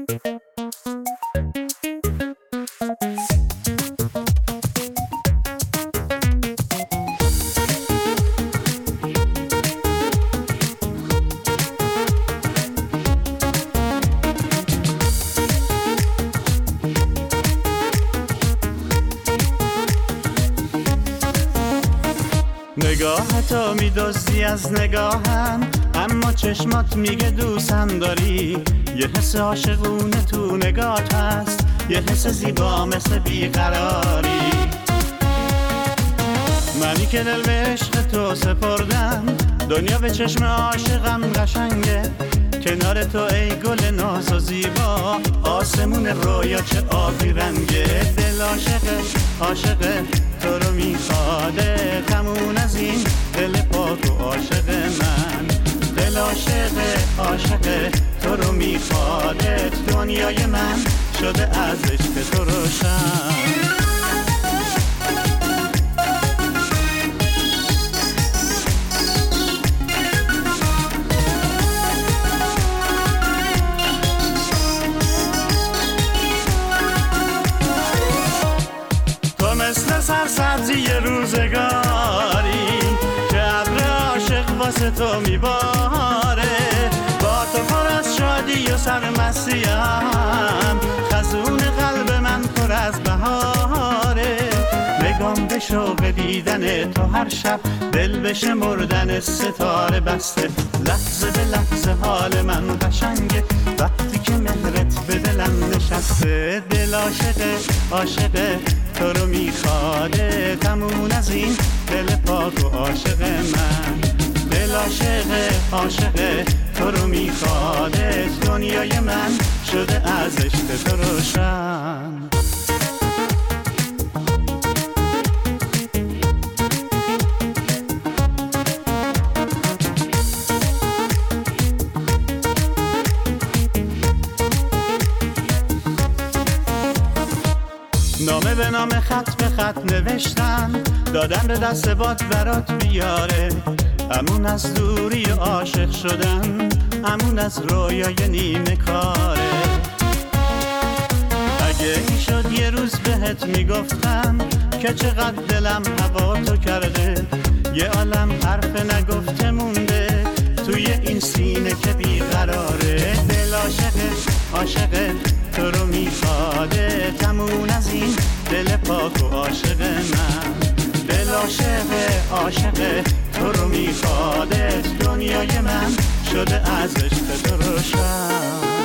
نگاهتو میدزدی از نگاهم، اما چشمات میگه دوستم داری. یه حس عاشقونه تو نگات هست، یه حس زیبا مثل بیقراری. منی که دل به عشق تو سپردم، دنیا به چشم عاشقم قشنگه. کنار تو ای گل ناز و زیبا، آسمون رویا چه آبی رنگه. دل عاشقه عاشقه تو رو میخواده، تمون از این دل پاک و عاشق من. دل عاشقه عاشقه تو رو میخواده، دنیای من شده از عشق تو روشن. مثل سرسبزی روزگاری که ابر عاشق واسه تو میباره. با تو پر از شادی و سرمستیم، خزون قلب من پر از بهاره. بگم به شوق دیدن تو هر شب، دل بشه مردن ستاره بسته. لحظه به لحظه حال من قشنگه، وقتی که مهرت به دلم نشسته. دل عاشقه عاشقه تو رو میخواده، تمون از این دل پاک و عاشق من. دل عاشقه عاشقه تو رو میخواده، دنیای من شده از عشق تو روشن. نامه به نامه خط به خط نوشتم، دادم به دست باد برات بیاره. امون از دوری عاشق شدن، امون از رویای نیمه کاره. اگه این شد یه روز بهت میگفتم که چقدر دلم هوا تو کرده. یه عالم حرف نگفته مونده توی این سینه که بیقراره. دل عاشقه عاشقه تو رو میخواده، تمون از این دل پاک و عاشق من. دل عاشقه عاشقه تو رو میخواده، دنیای من شده از عشق تو روشن.